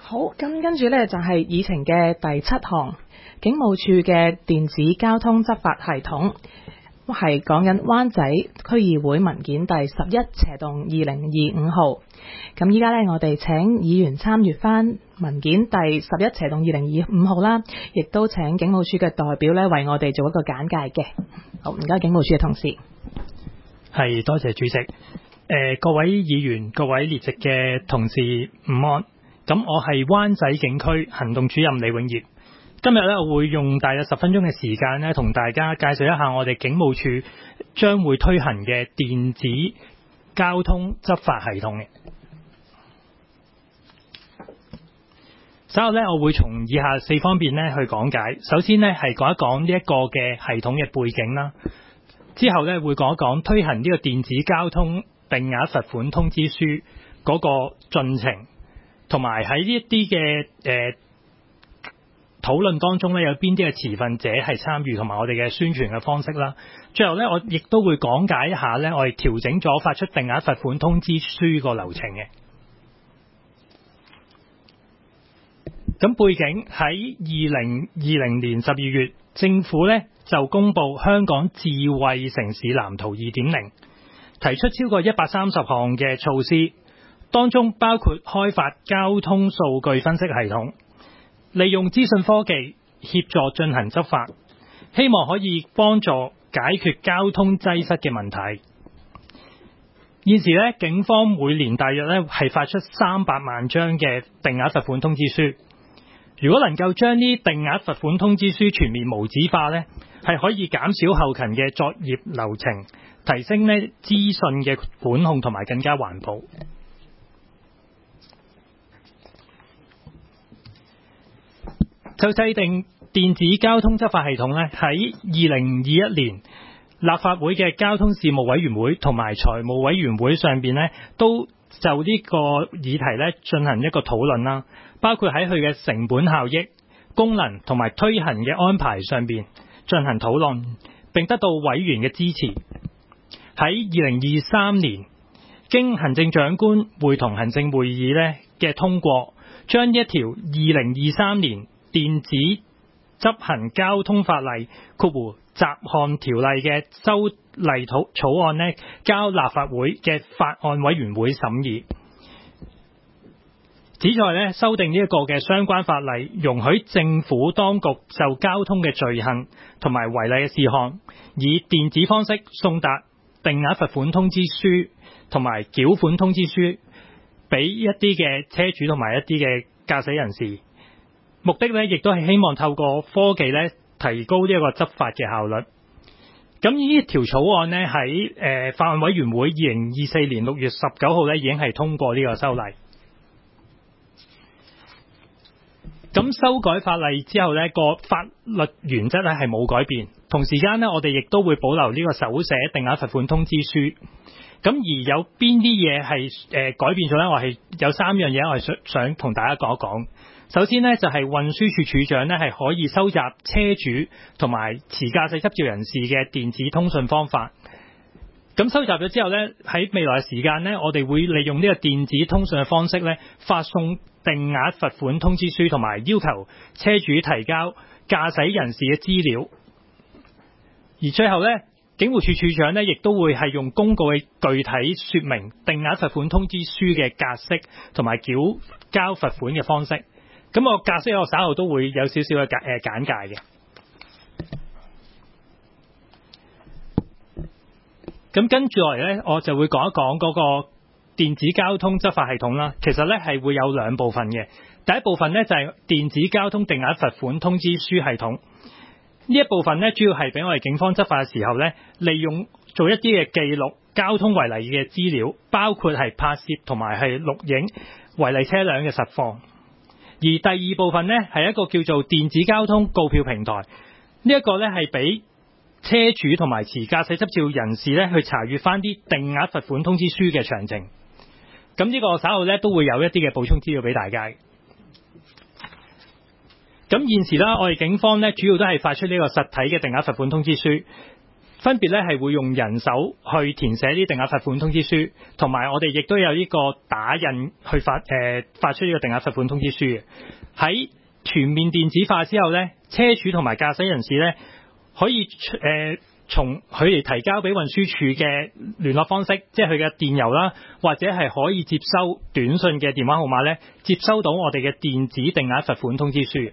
好，咁跟住呢，就係議程嘅第7項，警務處嘅電子交通執法系統，係講緊灣仔區議會文件第11/2025號。咁依家呢，我哋請議員參閱翻文件第11/2025號啦，亦都請警務處嘅代表呢，為我哋做一個簡介嘅。好，唔該警務處嘅同事。 係，多謝主席。各位議員、各位列席嘅同事午安。咁我係灣仔警區行動主任李永業。今日咧，我會用大約10分鐘嘅時間咧，同大家介紹一下我哋警務處將會推行嘅電子交通執法系統嘅。稍後咧，我會從以下4方面咧去講解。首先咧，係講一講呢一個嘅系統嘅背景啦。之後咧，會講一講推行呢個電子交通定額罰款通知書嗰個進程。同埋喺呢一啲嘅討論當中咧，有邊啲嘅持份者係參與，同埋我哋嘅宣傳嘅方式啦。最後咧，我亦都會講解一下咧，我哋調整咗發出定額罰款通知書個流程嘅。咁背景喺2020年12月，政府咧就公布香港智慧城市藍圖 2.0， 提出超過130項嘅措施。當中包括開發交通數據分析系統，利用資訊科技協助進行執法，希望可以幫助解決交通擠塞嘅問題。現時咧，警方每年大約咧係發出300萬張嘅定額罰款通知書。如果能夠將呢定額罰款通知書全面無紙化咧，係可以減少後勤嘅作業流程，提升咧資訊嘅管控同埋更加環保。就制定電子交通執法系統咧，喺2021年立法會嘅交通事務委員會同埋財務委員會上邊咧，都就呢個議題咧進行一個討論啦，包括喺佢嘅成本效益、功能同埋推行嘅安排上邊進行討論，並得到委員嘅支持。喺2023年，經行政長官會同行政會議咧嘅通過，將一條2023年電子執行交通法例雜項條例嘅修例草案呢，交立法會嘅法案委員會審議，旨在呢修訂呢一個嘅相關法例，容許政府當局就交通嘅罪行同埋違例嘅事項，以電子方式送達定額罰款通知書同埋繳款通知書俾一啲嘅車主同埋一啲嘅駕駛人士。目的咧，亦都係希望透過科技咧，提高呢一個執法嘅效率。咁呢條草案呢，喺法案委員會2024年6月19號咧，已經係通過呢個修例。咁修改法例之後呢，個法律原則咧係冇改變。同時間呢，我哋亦都會保留呢個手寫定額罰款通知書。咁而有邊啲嘢係改變咗呢？我係有3樣嘢，我係想同大家講一講。首先呢，就係運輸署署長呢係可以收集車主同埋持駕駛執照人士嘅電子通訊方法。咁收集咗之後呢，喺未來嘅時間呢，我哋會利用呢個電子通訊嘅方式呢，發送定額罰款通知書同埋要求車主提交駕駛人士嘅資料。而最後呢，警務處處長呢亦都會係用公告嘅具體說明定額罰款通知書嘅格式同埋繳交罰款嘅方式。咁我格式我稍後都會有少少嘅簡介嘅。咁跟住落嚟呢，我就會講一講嗰個電子交通執法系統啦。其實呢係會有2部分嘅。第一部分呢，就係電子交通定額罰款通知書系統。呢一部分呢，主要係俾我哋警方執法嘅時候呢，利用做一啲嘅記錄交通違例嘅資料，包括係拍攝同埋係錄影違例車輛嘅實況。而第2部分呢，係一個叫做電子交通告票平台，呢一個呢，係俾車主同埋持駕駛執照人士呢去查閱翻啲定額罰款通知書嘅詳情。咁呢個稍後呢，都會有一啲嘅補充資料俾大家。咁現時啦，我哋警方呢，主要都係發出呢個實體嘅定額罰款通知書。 分別咧係會用人手去填寫呢定額罰款通知書，同埋我哋亦都有呢個打印去發出呢個定額罰款通知書嘅。喺全面電子化之後咧，車主同埋駕駛人士咧可以從佢哋提交俾運輸署嘅聯絡方式，即係佢嘅電郵啦，或者係可以接收短信嘅電話號碼咧，接收到我哋嘅電子定額罰款通知書。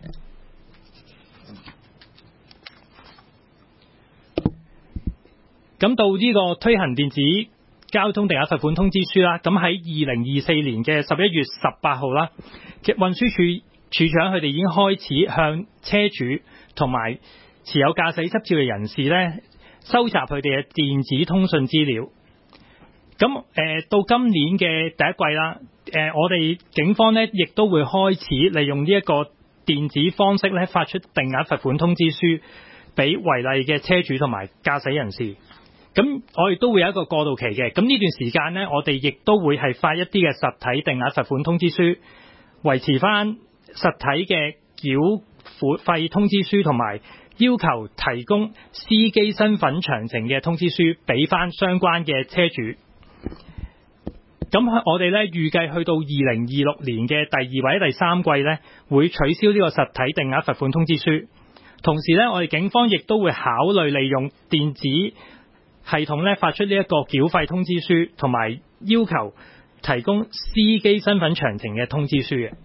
咁到呢個推行電子交通定額罰款通知書啦，咁喺2024年嘅11月18號啦，運輸署署長佢哋已經開始向車主同埋持有駕駛執照嘅人士咧，收集佢哋嘅電子通訊資料。咁到今年嘅第一季啦，我哋警方咧亦都會開始利用呢一個電子方式咧，發出定額罰款通知書俾違例嘅車主同埋駕駛人士。咁我亦都會有一個過渡期嘅，咁呢段時間呢，我哋亦都會係發一啲嘅實體定額罰款通知書，維持翻實體嘅繳費通知書，同埋要求提供司機身份詳情嘅通知書俾翻相關嘅車主。咁我哋咧預計去到2026年嘅第2或者第3季咧，會取消呢個實體定額罰款通知書。同時咧，我哋警方亦都會考慮利用電子系統咧發出呢一個繳費通知書，同埋要求提供司機身份詳情嘅通知書嘅。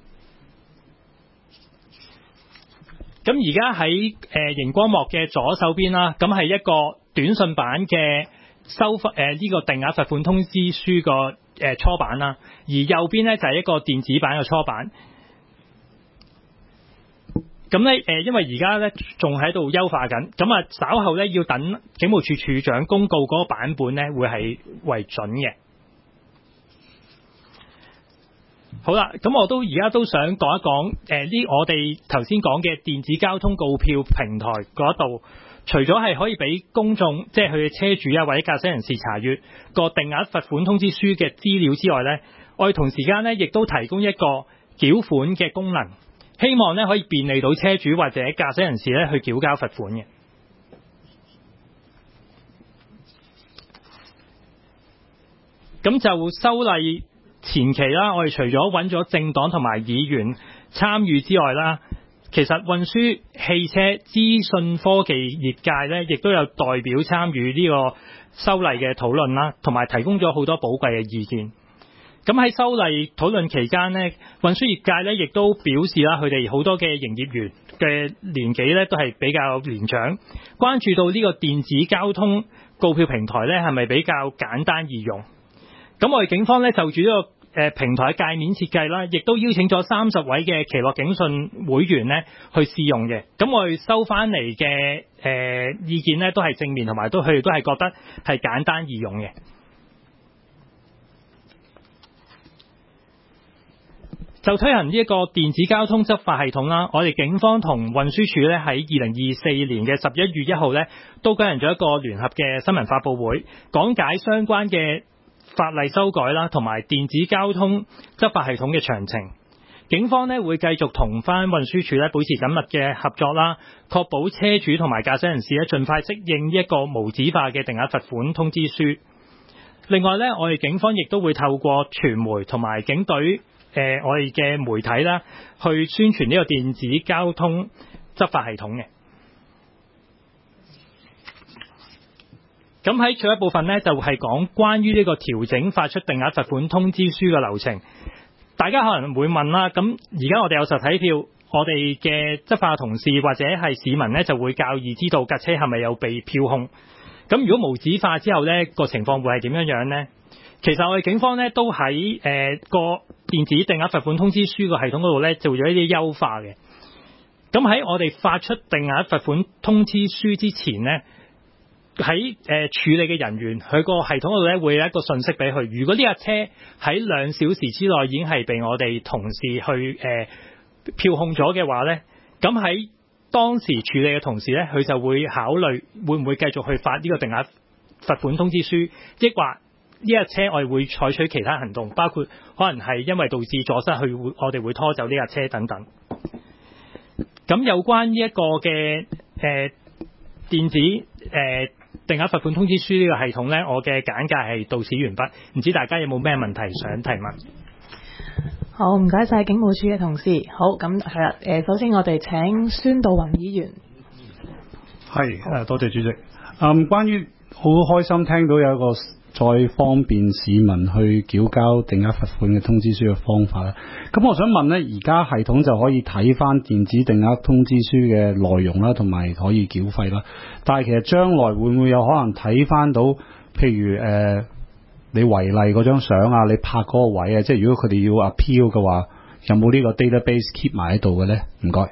咁而家喺熒光幕嘅左手邊啦，咁係一個短信版嘅呢個定額罰款通知書個初版啦，而右邊咧就係一個電子版嘅初版。咁咧因為而家咧仲喺度優化緊，咁啊稍後咧要等警務處處長公告嗰個版本咧會係為準嘅。好啦，咁我都而家都想講一講我哋頭先講嘅電子交通告票平台嗰度，除咗係可以俾公眾即係佢嘅車主啊或者駕駛人士查閱個定額罰款通知書嘅資料之外咧，我哋同時間咧亦都提供一個繳款嘅功能。希望咧可以便利到車主或者駕駛人士咧去繳交罰款嘅。咁就修例前期啦，我哋除咗揾咗政黨同埋議員參與之外啦，其實運輸、汽車、資訊科技業界咧，亦都有代表參與呢個修例嘅討論啦，同埋提供咗好多寶貴嘅意見。咁喺修例討論期間呢，運輸業界咧亦都表示啦，佢哋好多嘅營業員嘅年紀咧都係比較年長，關注到呢個電子交通告票平台咧係咪比較簡單易用。咁我哋警方咧就住呢個平台界面設計啦，亦都邀請咗30位嘅奇樂警訊會員咧去試用嘅。咁我哋收翻嚟嘅意見咧都係正面，同埋佢哋都係覺得係簡單易用嘅。就推行呢一個電子交通執法系統啦，我哋警方同運輸署咧喺2024年嘅11月1號咧都舉行咗一個聯合嘅新聞發佈會，講解相關嘅法例修改啦，同埋電子交通執法系統嘅詳情。警方咧會繼續同翻運輸署咧保持緊密嘅合作啦，確保車主同埋駕駛人士咧盡快適應一個無紙化嘅定額罰款通知書。另外咧，我哋警方亦都會透過傳媒同埋警隊我哋嘅媒體啦，去宣傳呢個電子交通執法系統嘅。咁喺最後一部分呢，就係講關於呢個調整發出定額罰款通知書嘅流程。大家可能會問啦，咁而家我哋有實體票，我哋嘅執法同事或者係市民呢，就會較易知道架車係咪有被票控。咁如果無紙化之後呢，個情況會係點樣呢？其實我哋警方咧都喺個電子定額罰款通知書個系統嗰度咧做咗一啲優化嘅。咁喺我哋發出定額罰款通知書之前咧，喺處理嘅人員佢個系統嗰度咧會有一個信息俾佢。如果呢架車喺2小時之內已經係被我哋同事去票控咗嘅話咧，咁喺當時處理嘅同事咧，佢就會考慮會唔會繼續去發呢個定額罰款通知書，抑或呢架車我哋會採取其他行動，包括可能係因為導致阻塞，我哋會拖走呢架車等等。咁有關呢一個嘅電子定額罰款通知書呢個系統呢，我嘅簡介係到此完畢。唔知大家有冇咩問題想提問？ 好，唔該晒警務處嘅同事。好，咁係啦。首先我哋請孫道雲議員。 係，多謝主席。關於好開心聽到有一個再方便市民去繳交定額罰款嘅通知書嘅方法啦。咁我想問呢，而家系統就可以睇翻電子定額通知書嘅內容啦，同埋可以繳費啦。但係其實將來會唔會有可能睇翻到，譬如你違例嗰張相啊，你拍嗰個位啊，即係如果佢哋要 appeal 嘅話，有冇呢個 database keep 埋喺度嘅呢？唔該。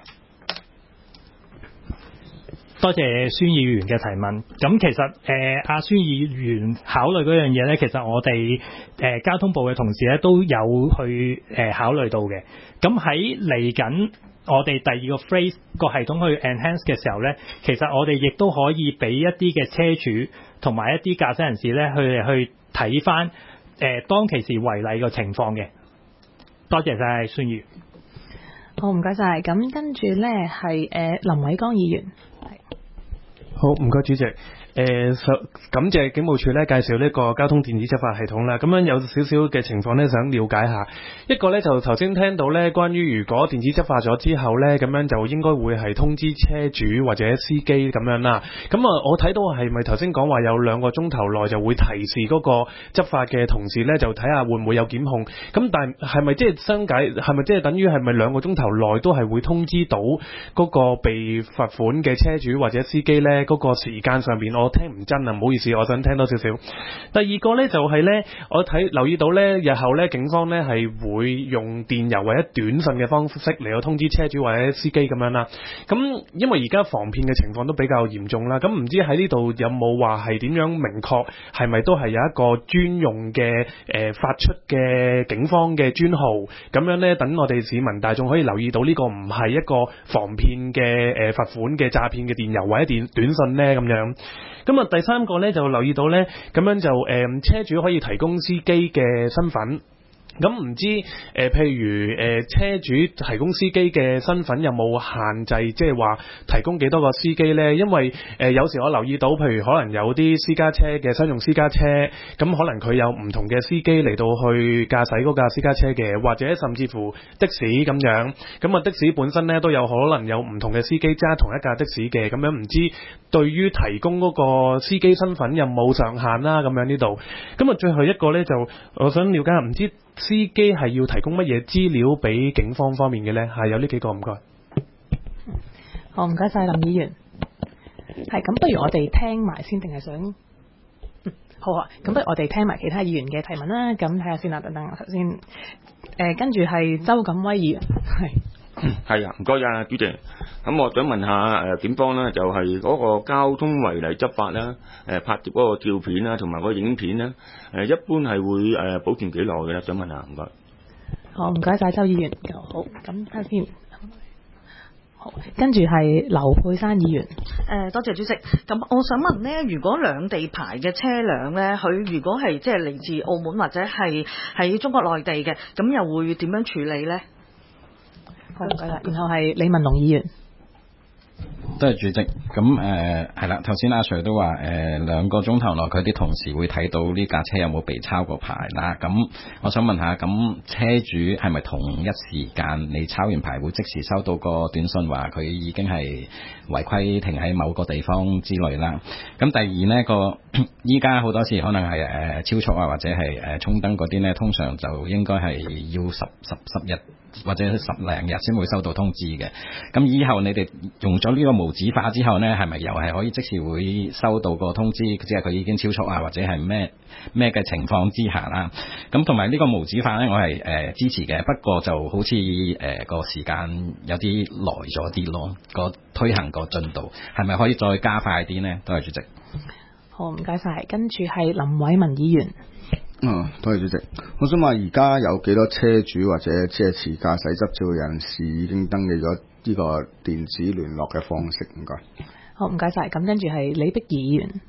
多謝孫議員嘅提問。咁其實阿孫議員考慮嗰樣嘢呢，其實我哋交通部嘅同事咧都有去考慮到嘅。咁喺嚟緊我哋第二個 phrase 個系統去 enhance 嘅時候呢，其實我哋亦都可以俾一啲嘅車主同埋一啲駕駛人士呢去睇翻當其時違例個情況嘅。多謝晒孫議員。 好，唔該晒。咁跟住呢係林偉江議員。 好，唔該主席。感謝警務處咧介紹呢個交通電子執法系統啦。咁樣有少少嘅情況咧，想了解下。一個咧就頭先聽到咧，關於如果電子執法咗之後咧，咁樣就應該會係通知車主或者司機咁樣啦。咁我睇到係咪頭先講話有2個鐘頭內就會提示嗰個執法嘅同事咧，就睇下會唔會有檢控？咁但係咪即係相解？係咪即係等於係咪2個鐘頭內都係會通知到嗰個被罰款嘅車主或者司機咧？嗰個時間上邊我聽唔真啊，唔好意思，我想聽多少少。第二個呢，就係呢，我留意到呢，日後呢，警方呢係會用電郵或者短信嘅方式嚟到通知車主或者司機咁樣啦。咁因為而家防騙嘅情況都比較嚴重啦，咁唔知喺呢度有冇話係點樣明確係咪都係有一個專用嘅發出嘅警方嘅專號咁樣呢？等我哋市民大眾可以留意到呢個唔係一個防騙嘅罰款嘅詐騙嘅電郵或者短信呢咁樣。咁第三個呢，就留意到呢，咁樣就車主可以提供司機嘅身份。咁唔知譬如車主提供司機嘅身份有冇限制，即係話提供幾多個司機呢？因為有時我留意到，譬如可能有啲私家車嘅商用私家車，咁可能佢有唔同嘅司機嚟到去駕駛嗰架私家車嘅，或者甚至乎的士咁樣。咁的士本身呢都有可能有唔同嘅司機揸同一架的士嘅，咁樣唔知對於提供嗰個司機身份有冇上限啦？咁樣呢度。咁最後一個呢，就我想了解下，唔知司機係要提供乜嘢資料俾警方方面嘅呢？係有呢幾個，唔該。 好，唔該晒林議員。係咁，不如我哋聽埋先，定係想？好啊，咁不如我哋聽埋其他議員嘅提問啦。咁睇下先啦，等等頭先。跟住係周錦威議員， 係啊，唔該啊，主席。咁我想問下警方呢，就係嗰個交通違例執法啦，拍攝嗰個照片啦，同埋嗰個影片啦，一般係會保存幾耐嘅咧？想問下，唔該。 好，唔該晒周議員。好，咁睇下先。好，跟住係劉佩珊議員。 多謝主席。咁我想問呢，如果兩地牌嘅車輛呢，佢如果係即係嚟自澳門或者係喺中國內地嘅，咁又會點樣處理呢？ 好，唔該啦。然後係李文龍議員。 多謝主席。咁係啦，頭先阿 Sir 都話2個鐘頭內佢啲同事會睇到呢架車有冇被抄過牌啦。咁我想問下，咁車主係咪同一時間你抄完牌會即時收到個短信話佢已經係違規停喺某個地方之類啦？咁第二呢，依家好多時可能係超速啊，或者係衝燈嗰啲呢，通常就應該係要十日或者10零日先會收到通知嘅。咁以後你哋用咗呢個無紙化之後呢，係咪又係可以即時會收到個通知，即係佢已經超速啊，或者係咩嘅情況之下啦？咁同埋呢個無紙化呢，我係支持嘅，不過就好似個時間有啲耐咗啲咯，個推行個進度係咪可以再加快啲呢？多謝主席。 好，唔該晒。跟住係林偉文議員。 多謝主席。我想問而家有幾多車主或者即係持駕駛執照嘅人士已經登記咗呢個電子聯絡嘅方式？唔該。 好，唔該晒。咁跟住係李碧儀議員。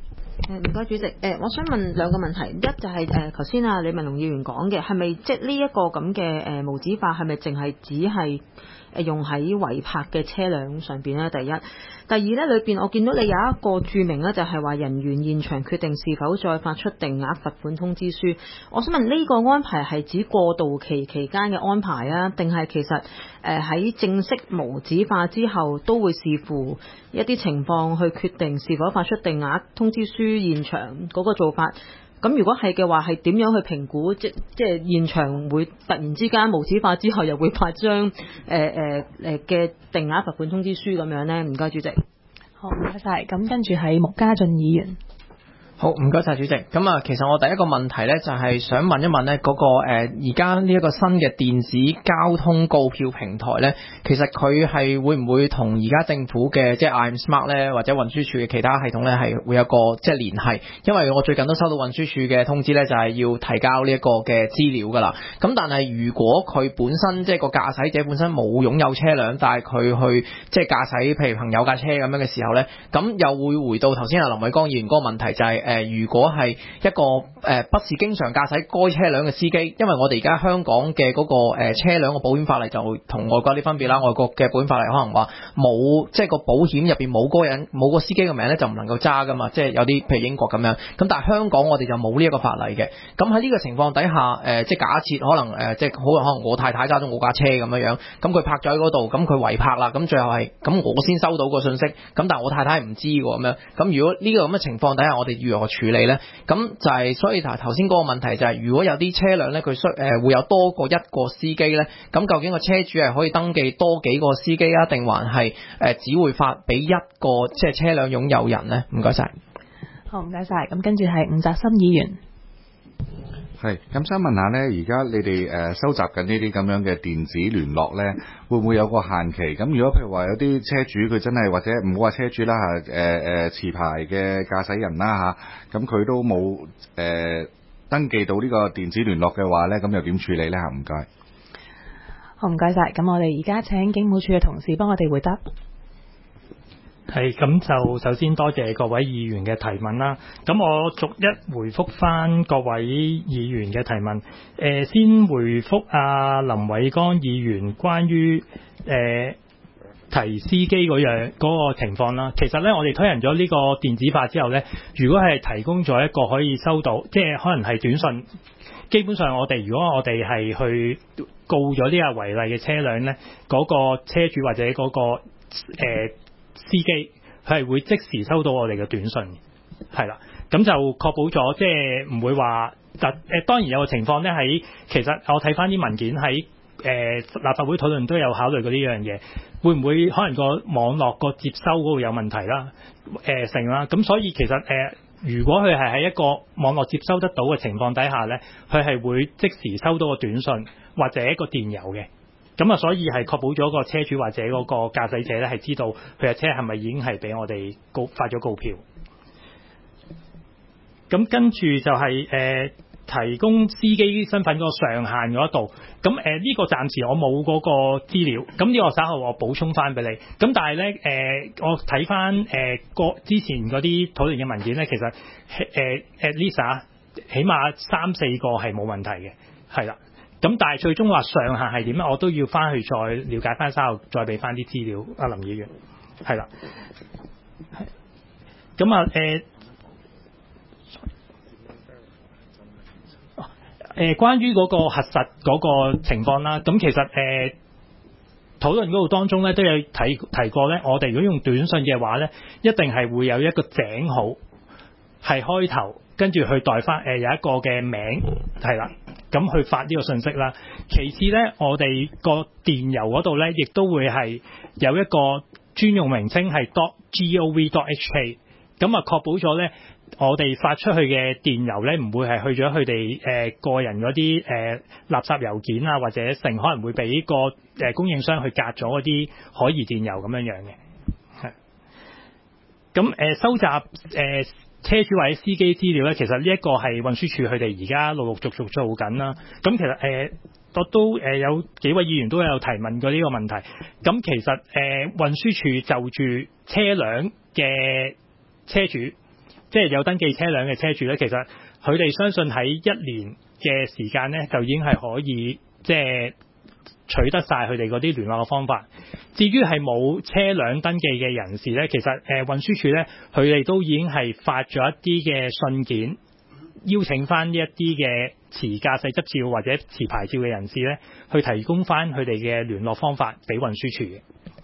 唔該主席，我想問兩個問題，一就係頭先李文龍議員講嘅，係咪即係呢一個咁嘅無紙化係咪淨係只係用喺違泊嘅車輛上邊咧？第一，第二咧裏邊我見到你有一個註明咧，就係話人員現場決定是否再發出定額罰款通知書。我想問呢個安排係指過渡期期間嘅安排啊，定係其實喺正式無紙化之後都會視乎一啲情況去決定是否發出定額通知書現場嗰個做法？咁如果係嘅話，係點樣去評估？即係現場會突然之間無紙化之後，又會發張嘅定額罰款通知書咁樣呢？唔該，主席。 好，唔該晒。咁跟住係穆家俊議員。 好，唔該晒主席。咁啊，其實我第一個問題呢，就係想問一問呢嗰個而家呢一個新嘅電子交通告票平台呢，其實佢係會唔會同而家政府嘅即係 iAmSmart 呢，或者運輸署嘅其他系統呢，係會有個即係聯繫？因為我最近都收到運輸署嘅通知呢，就係要提交呢一個嘅資料㗎啦。咁但係如果佢本身即係個駕駛者本身冇擁有車輛，但係佢去即係駕駛譬如朋友架車咁樣嘅時候呢，咁又會回到頭先阿林偉江議員嗰個問題，就係如果係一個不是經常駕駛該車輛嘅司機，因為我哋而家香港嘅嗰個車輛嘅保險法例就同外國啲分別啦。外國嘅保險法例可能話冇即係個保險入邊冇個司機嘅名咧，就唔能夠揸噶嘛。即係有啲譬如英國咁樣，咁但係香港我哋就冇呢一個法例嘅。咁喺呢個情況底下，即係假設可能即係可能我太太揸咗我架車咁樣，咁佢泊咗喺嗰度，咁佢違泊啦，咁最後係咁我先收到個信息，咁但係我太太唔知喎咁樣。咁如果呢個咁嘅情況底下，我哋如何處理呢？咁就係所以頭先嗰個問題就係，如果有啲車輛呢，佢會有多過一個司機呢，咁究竟個車主係可以登記多幾個司機啊，定還係只會發俾一個即係車輛擁有人呢？唔該晒。 好，唔該晒。咁跟住係吳澤森議員。 係，咁想問下呢，而家你哋收集緊呢啲咁樣嘅電子聯絡呢，會唔會有個限期？咁如果譬如話有啲車主佢真係或者唔好話車主啦持牌嘅駕駛人啦咁佢都冇登記到呢個電子聯絡嘅話呢，咁又點處理呢？唔該。 好，唔該晒。咁我哋而家請警務處嘅同事幫我哋回答。 係，咁就首先多謝各位議員嘅提問啦。咁我逐一回覆翻各位議員嘅提問。先回覆阿林偉江議員關於提司機嗰個情況啦。其實呢，我哋推行咗呢個電子化之後呢，如果係提供咗一個可以收到，即係可能係短信，基本上如果我哋係去告咗呢個違例嘅車輛呢，嗰個車主或者嗰個司機佢係會即時收到我哋嘅短信，係啦，咁就確保咗即係唔會話，當然有個情況呢，其實我睇翻啲文件喺立法會討論都有考慮過呢樣嘢，會唔會可能個網絡個接收嗰度有問題啦，成啦，咁所以其實如果佢係喺一個網絡接收得到嘅情況底下呢，佢係會即時收到個短信或者一個電郵嘅。咁啊，所以係確保咗個車主或者嗰個駕駛者咧，係知道佢嘅車係咪已經係俾我哋發咗告票。咁跟住就係提供司機身份嗰個上限嗰度。咁呢個暫時我冇嗰個資料。咁呢個稍後我補充翻俾你。咁但係咧我睇翻之前嗰啲討論嘅文件咧，其實at least 起碼3-4個係冇問題嘅，係啦。咁但係最終話上限係點咧？我都要翻去再了解翻，稍後再俾翻啲資料。阿林議員係啦，咁啊關於嗰個核實嗰個情況啦，咁其實討論嗰度當中咧都有提過咧，我哋如果用短信嘅話咧，一定係會有一個井號係開頭，跟住去代翻有一個嘅名係啦。咁去發呢個信息啦。其次呢，我哋個電郵嗰度呢，亦都會係有一個專用名稱係 .gov.hk。咁啊，確保咗呢，我哋發出去嘅電郵呢，唔會係去咗佢哋個人嗰啲垃圾郵件啊，或者可能會俾個供應商去隔咗嗰啲可疑電郵咁樣樣嘅。係。咁收集車主或者司機資料咧，其實呢一個係運輸署佢哋而家陸陸續續做緊啦。咁其實我都有幾位議員都有提問過呢個問題。咁其實運輸署就住車輛嘅車主即係有登記車輛嘅車主咧，其實佢哋相信喺1年嘅時間咧，就已經係可以即係取得晒佢哋嗰啲聯絡嘅方法。至於係冇車輛登記嘅人士咧，其實運輸署咧，佢哋都已經係發咗一啲嘅信件，邀請翻呢一啲嘅持駕駛執照或者持牌照嘅人士咧，去提供翻佢哋嘅聯絡方法俾運輸署嘅。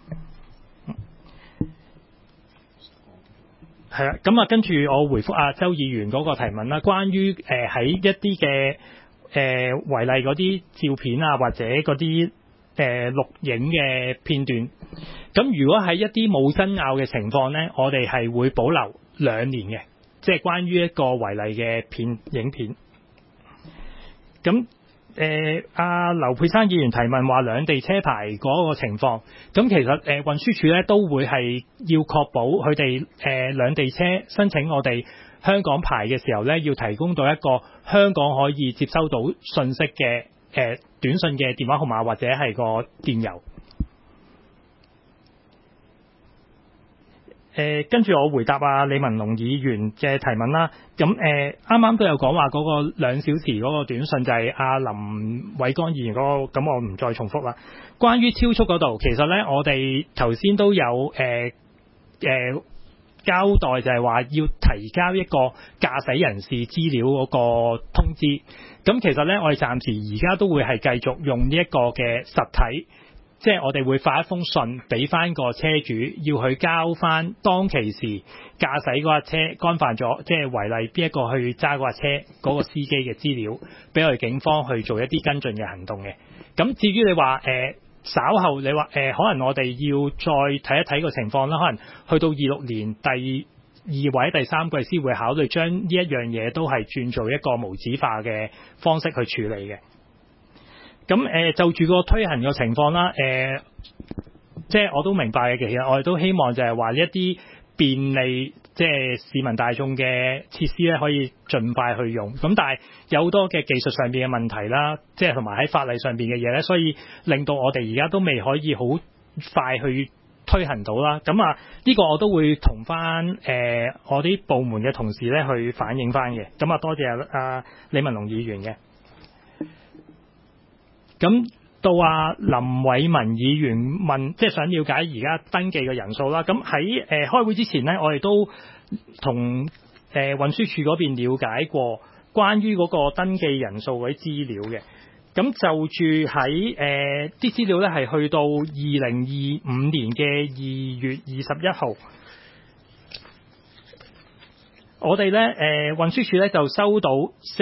係啦，咁啊，跟住我回覆阿周議員嗰個提問啦，關於喺一啲嘅違例嗰啲照片啊，或者嗰啲錄影嘅片段，咁如果喺一啲冇爭拗嘅情況咧，我哋係會保留2年嘅，即係關於一個違例嘅影片。咁阿劉佩珊議員提問話兩地車牌嗰個情況，咁其實運輸署咧都會係要確保佢哋兩地車申請我哋香港牌嘅時候咧，要提供到一個香港可以接收到信息嘅短信嘅電話號碼或者係個電郵。跟住我回答李文龍議員嘅提問啦。咁啱啱都有講話嗰個2小時嗰個短信就係阿林偉光議員嗰個，咁我唔再重複啦。關於超速嗰度，其實咧我哋頭先都有交代，就係話要提交一個駕駛人士資料嗰個通知。咁其實咧我哋暫時而家都會係繼續用呢一個嘅實體。即係我哋會發一封信俾翻個車主，要佢交翻當其時駕駛嗰架車干犯咗，即係違例邊一個去揸嗰架車嗰個司機嘅資料，俾我哋警方去做一啲跟進嘅行動嘅。咁至於你話稍後你話可能我哋要再睇一睇個情況啦，可能去到26年第2或者第3季先會考慮將呢一樣嘢都係轉做一個無紙化嘅方式去處理嘅。咁就住個推行嘅情況啦，即係我都明白嘅。其實我哋都希望就係話呢一啲便利即係市民大眾嘅設施咧，可以盡快去用。咁但係有好多嘅技術上邊嘅問題啦，即係同埋喺法例上邊嘅嘢咧，所以令到我哋而家都未可以好快去推行到啦。咁呢個我都會同翻我啲部門嘅同事咧去反映翻嘅。咁多謝李文龍議員嘅。咁到林偉文議員問，即係想了解而家登記嘅人數啦。咁喺開會之前呢，我哋都同運輸署嗰邊了解過關於嗰個登記人數嗰啲資料嘅。咁就住喺啲資料咧，係去到2025年嘅2月21號。我哋咧運輸署咧就收到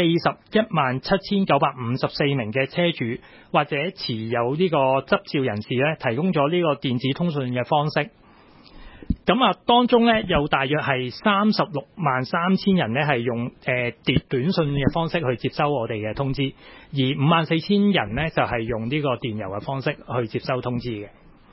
417954名嘅車主或者持有呢個執照人士咧，提供咗呢個電子通訊嘅方式。咁當中咧有大約係363000人咧係用短信嘅方式去接收我哋嘅通知，而54000人咧就係用呢個電郵嘅方式去接收通知嘅。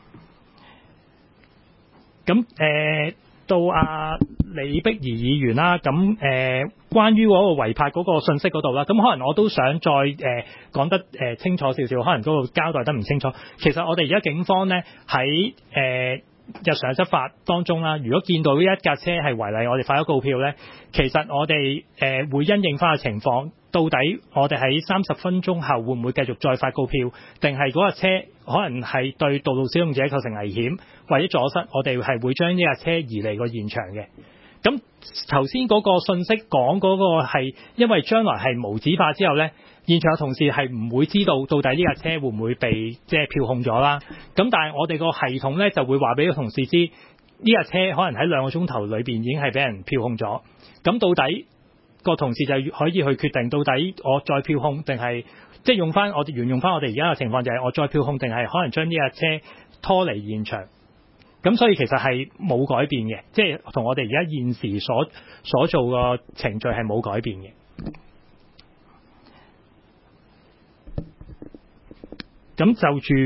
咁到李碧儀議員啦，咁關於嗰個違泊嗰個信息嗰度啦，咁可能我都想再講得清楚少少，可能嗰度交代得唔清楚。其實我哋而家警方咧喺日常執法當中啦，如果見到呢一架車係違例，我哋發咗告票咧，其實我哋會因應翻嘅情況，到底我哋喺30分鐘後會唔會繼續再發告票，定係嗰架車可能係對道路使用者構成危險或者阻塞，我哋係會將呢架車移離個現場嘅。咁頭先嗰個信息講嗰個係因為將來係無紙化之後咧，現場嘅同事係唔會知道到底呢架車會唔會被即係票控咗啦。咁但係我哋個系統咧就會話俾個同事知，呢架車可能喺2個鐘頭裏邊已經係俾人票控咗。咁到底個同事就可以去決定到底我再票控定係即係沿用翻我哋而家嘅情況，就係我再票控定係可能將呢架車拖離現場。咁所以其實係冇改變嘅，即係同我哋而家現時所做個程序係冇改變嘅。咁就住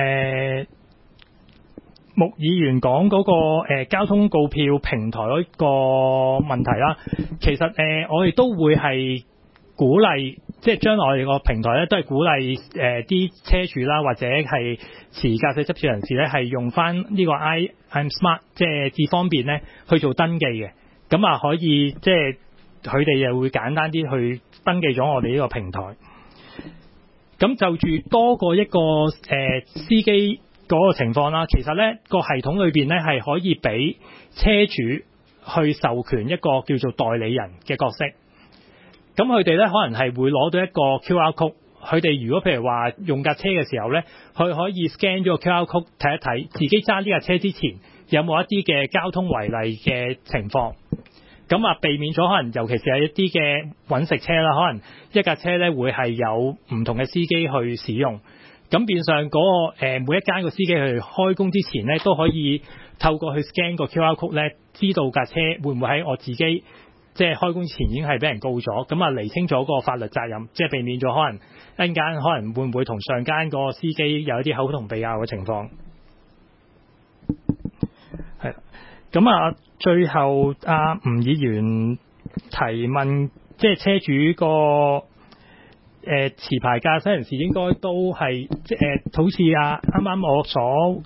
穆議員講嗰個交通告票平台嗰個問題啦，其實我哋都會係鼓勵，即係將來我哋個平台咧都係鼓勵啲車主啦，或者係持駕駛執照人士咧，係用翻呢個I'm Smart，即係智方便咧去做登記嘅。咁咁啊可以即係佢哋又會簡單啲去登記咗我哋呢個平台。咁就住多過一個司機嗰個情況啦，其實呢個系統裏邊呢係可以俾車主去授權一個叫做代理人嘅角色。咁佢哋呢可能係會攞到一個 QR code， 佢哋如果譬如話用架車嘅時候呢，佢可以 scan 咗個 QR code 睇一睇自己揸呢架車之前有冇一啲嘅交通違例嘅情況。咁啊，避免咗可能尤其是係一啲嘅揾食車啦，可能一架車咧會係有唔同嘅司機去使用，咁變相嗰個每一間個司機去開工之前咧，都可以透過去 scan 個 QR code 咧，知道架車會唔會喺我自己即係開工前已經係俾人告咗，咁啊釐清咗個法律責任，即係避免咗可能一陣間可能會唔會同上間個司機有一啲口同鼻拗嘅情況。係。咁啊，最後吳議員提問，即係車主個持牌駕駛人士應該都係即好似啱啱我所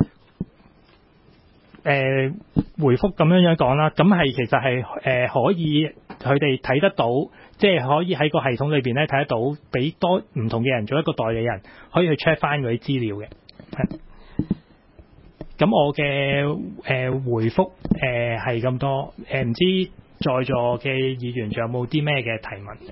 回覆咁樣講啦。咁係其實係可以佢哋睇得到，即係可以喺個系統裏邊咧睇得到，俾多唔同嘅人做一個代理人，可以去 check 翻嗰啲資料嘅。係。咁我嘅回覆係咁多，唔知在座嘅議員仲有冇啲咩嘅提問？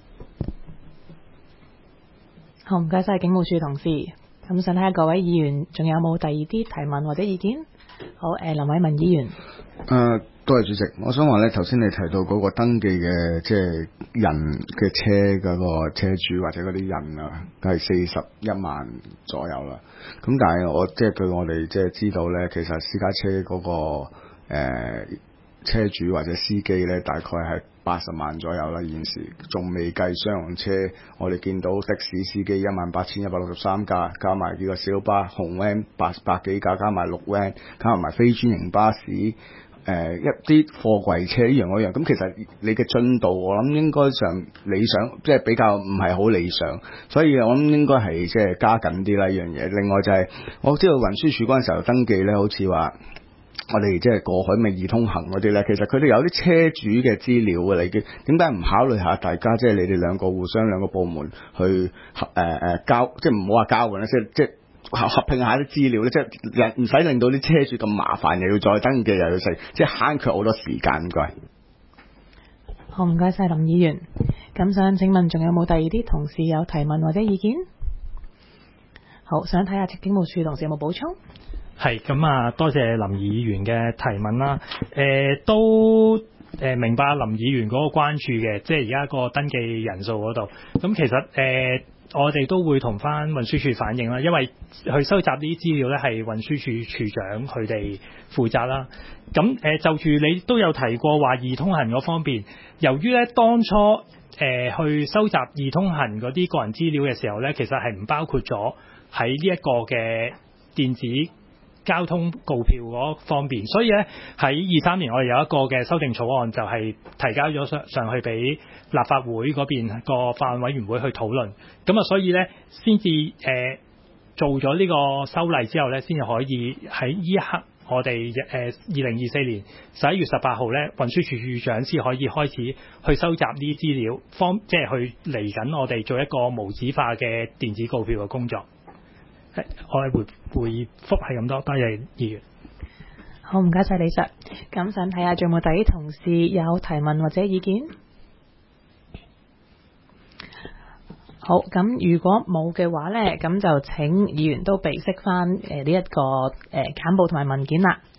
好，唔該晒警務處同事。咁想睇下各位議員仲有冇第二啲提問或者意見？好，林偉文議員。 多謝主席。我想話咧，頭先你提到嗰個登記嘅即係人嘅車嗰個車主或者嗰啲人啊，係41萬左右啦。咁但係我即係據我哋即係知道咧，其實私家車嗰個車主或者司機咧，大概係80萬左右啦。現時仲未計商用車，我哋見到的士司機18,163架，加埋幾個小巴、紅 van 800幾架，加埋綠 van，加埋非專營巴士。一啲貨櫃車呢樣嗰樣，咁其實你嘅進度我諗應該上理想，即係比較唔係好理想，所以我諗應該係即係加緊啲啦呢樣嘢。另外就係我知道運輸署嗰陣時候登記咧，好似話我哋即係過海咪易通行嗰啲咧，其實佢哋有啲車主嘅資料嘅，你點解唔考慮下大家即係你哋兩個互相兩個部門去交，即係唔好話交換啦，即係合併下啲資料咧，即係唔使令到啲車主咁麻煩，又要再登記又要食，即係慳卻好多時間。唔該。 好，唔該晒林議員。咁想請問仲有冇第二啲同事有提問或者意見？好，想睇下警務處同事有冇補充？ 係咁啊，多謝林議員嘅提問啦。都明白林議員嗰個關注嘅，即係而家個登記人數嗰度。咁其實我哋都會同翻運輸署反映啦，因為去收集呢啲資料咧係運輸署署長佢哋負責啦。咁就住你都有提過話易通行嗰方面，由於咧當初去收集易通行嗰啲個人資料嘅時候咧，其實係唔包括咗喺呢一個嘅電子交通告票嗰方面，所以咧喺23年我哋有一個嘅修訂草案，就係提交咗上去俾立法會嗰邊個法案委員會去討論。咁啊，所以咧先至做咗呢個修例之後咧，先至可以喺呢一刻我哋2024年11月18號咧，運輸署署長先可以開始去收集呢啲資料，即係去嚟緊我哋做一個無紙化嘅電子告票嘅工作。我係回覆係咁多，多謝議員。 好，唔該晒李 Sir。咁想睇下仲有冇第啲同事有提問或者意見？好，咁如果冇嘅話呢，咁就請議員都備悉翻呢一個簡報同埋文件啦。